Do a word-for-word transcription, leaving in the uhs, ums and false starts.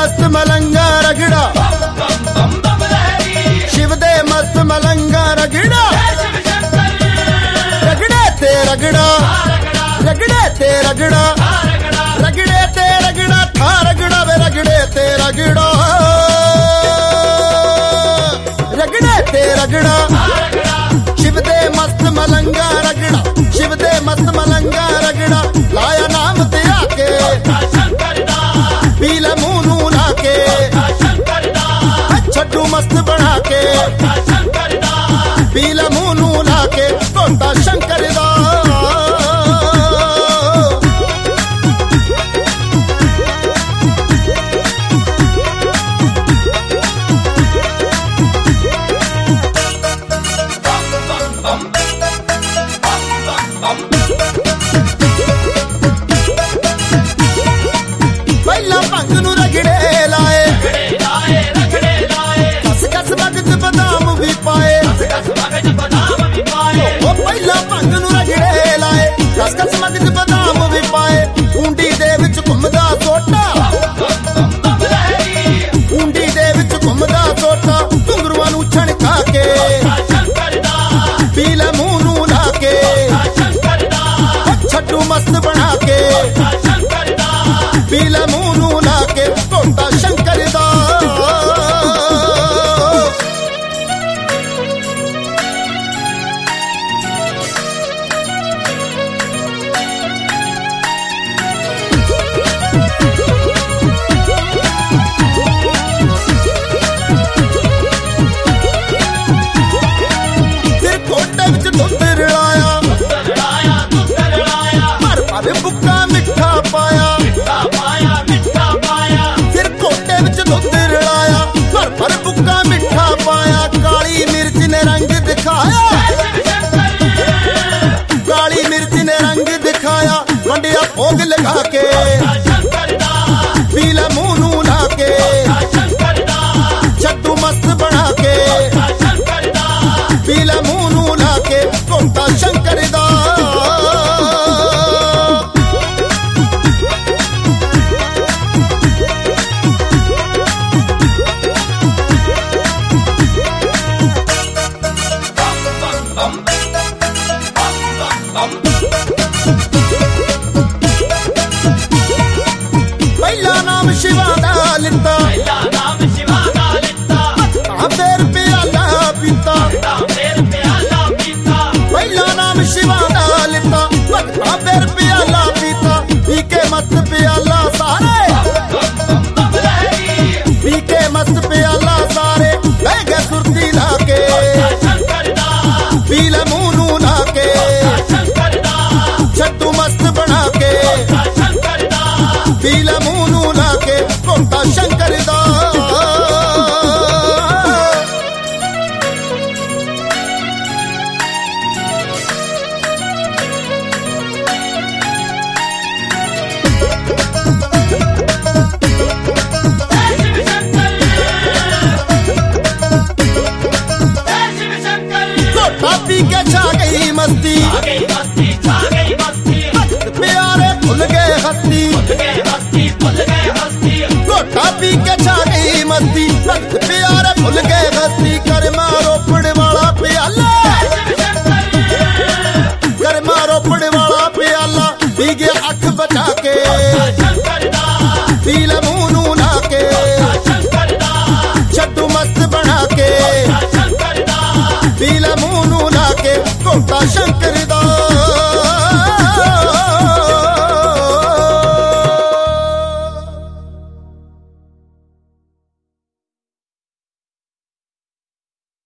मस्त मलंगा रगड़ा, शिव दे मस्त मलंगा रगड़ा, रगड़े ते रगड़ा, रगड़े ते रगड़ा, रगड़े ते रगड़ा, था रगड़ा वे रगड़े ते रगड़ा, रगड़े ते रगड़ा, शिव दे मस्त मलंगा रगड़ा, शिव दे मस्त मलंगा रगड़ा, लाया नाम ते आके पीला मुंह नू लाके, छड्डू मस्त बना के पीला मुंह नू लाके कोटा शंकर दा। पहला भंग नू रगड़े लाए, कस कस मगज बदाम भी पाए, ओ पहला भंग नू रगड़े लाए, कस कस मगज बदाम भी पाए, ऊंडी दे विच घुमदा सोटा, ऊंडी दे विच घुमदा सोटा, घुंगरूआं नू छणका के पीला मुंह नू लाके, छड्डू मस्त बना के पीला मुंह नू लाके कोटा शंकर दा। फिर कोटे विच दुध रलाया, भर भर बुक्का मिठा पाया, फिर कोटे विच दुध रलाया, भर भर बुक्का मिठा पाया, काली मिर्च ने रंग दिखाया, काली मिर्च ने रंग दिखाया, वंडिया भोग लगा के पीला मुंह नू लाके, छड्डू मस्त बना के पीला मुंह नू लाके कोटा शंकर दा। पहला नाम शिवा दा लिता, फिर प्याला पीता, पहला नाम शिवा दा लिता, फिर प्याला पीता, पी के मस्त प्याला सारे, पी के मस्त प्याला सारे, बह गए सुरती लाके पीला मुंह नू लाके, छड्डू मस्त बना के पीला मुंह नू लाके कोटा शंकर दा। कोटा पी के छा गई मस्ती, प्यारे भुल गए हस्ती, कोटा पी के छा गई मस्ती, प्यारे भुल गए हस्ती, कर्मा रोपड़ वाला प्याला, कर्मा रोपड़ वाला प्याला, पी गया अख बचा के पीला मुंह नू लाके, छड्डू मस्त बना के पीला मुंह नू लाके कोटा